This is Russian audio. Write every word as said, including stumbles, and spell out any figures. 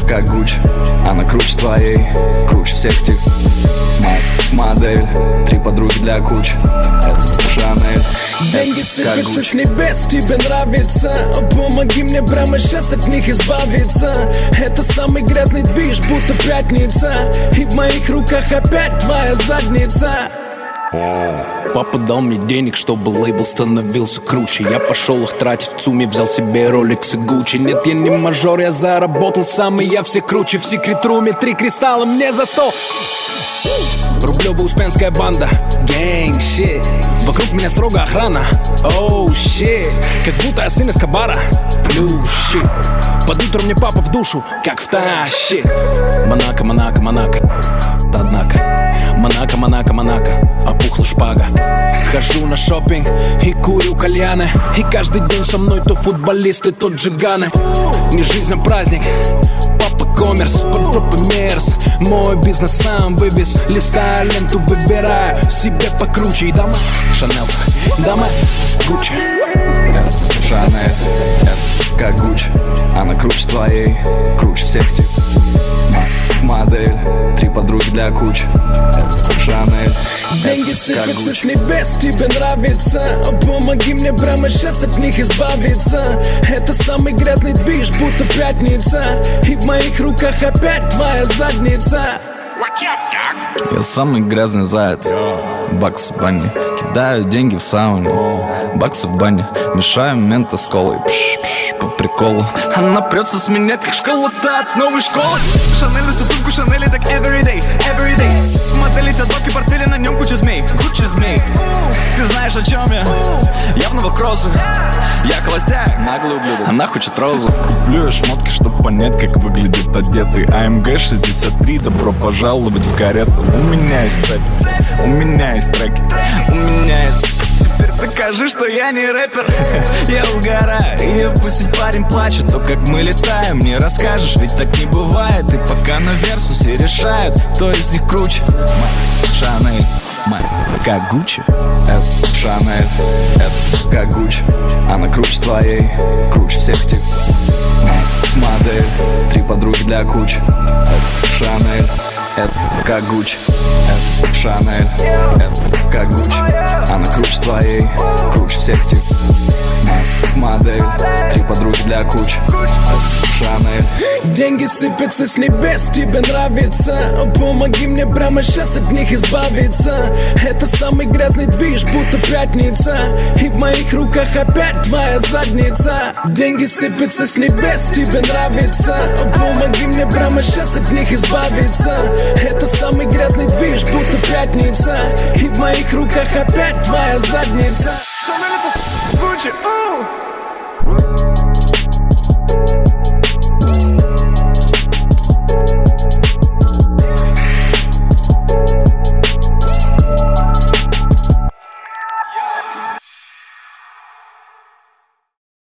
как Гуччи. Она круче твоей, круче всех тех. Модель, три подруги для кучи. Это Шанель. Деньги сыпятся с небес, тебе нравится? Помоги мне прямо сейчас от них избавиться. Это самый грязный движ, будто пятница. И в моих руках опять твоя задница. Папа дал мне денег, чтобы лейбл становился круче. Я пошел их тратить в ЦУМе, взял себе Rolex и Gucci. Нет, я не мажор, я заработал сам, и я все круче. В секрет-руме три кристалла мне за сто. Рублево-Успенская банда, гэнг, щит. Вокруг меня строго охрана, оу, щит. Как будто я сын Эскобара, плюс щит. Под утро мне папа в душу, как втащит. Монако, Монако, Монако, однако Монако, Монако, Монако, опухла шпага. Хожу на шопинг и курю кальяны. И каждый день со мной то футболисты, то джиганы. Не жизнь, а праздник. Папа коммерс, под группы мерс. Мой бизнес сам вывез. Листаю ленту, выбираю себе покруче. И дома Шанель, дома Гуччи. Это Шанель, это как Гуччи. Она круче твоей, круче всех тех. Модель, три подруги для кучи. Это Шанель. Деньги сыпятся с небес, тебе нравится? Помоги мне прямо сейчас от них избавиться. Это самый грязный движ, будто пятница. И в моих руках опять твоя задница. Я самый грязный заяц. Бакс в бане, кидаю деньги в сауну. Баксы в бане, мешаем мента с колой. Пш-пш, по приколу. Она прется с меня, как школота от новой школы. Шанель несу сумку, Шанель так everyday, everyday. Модели тетки, портфели, на нем куча змей, куча змей. Ты знаешь, о чем я? Я в новых кроссах. Я холостяк, наглый ублюдок. Она хочет розу. Куплю шмотки, чтоб понять, как выглядит одетый. а эм гэ шестьдесят три, добро пожаловать в карету. У меня есть цепь, у меня есть треки, у меня есть... Теперь докажи, что я не рэпер. Я угораю, и пусть парень плачет. То, как мы летаем, не расскажешь, ведь так не бывает. И пока на версусе решают, кто из них круче. Шанель, как Гуччи. Это Шанель, это как Гуччи. Она круче твоей, круче всех тех. Модель, три подруги для кучи. Это Шанель, это как Гуччи. Это Шанель, это как Гуччи. Она круче твоей, круче всех тех. Модель, три подруги для кучи. Это Шанель. Деньги сыпятся с небес, тебе нравится? Помоги мне прямо сейчас от них избавиться. Это самый грязный движ, будто пятница. И в моих руках опять твоя задница. Деньги сыпятся с небес, тебе нравится? Помоги мне прямо сейчас от них избавиться. Это самый грязный движ, будто пятница. И в моих руках опять твоя задница. Шанель это Гуччи, оу!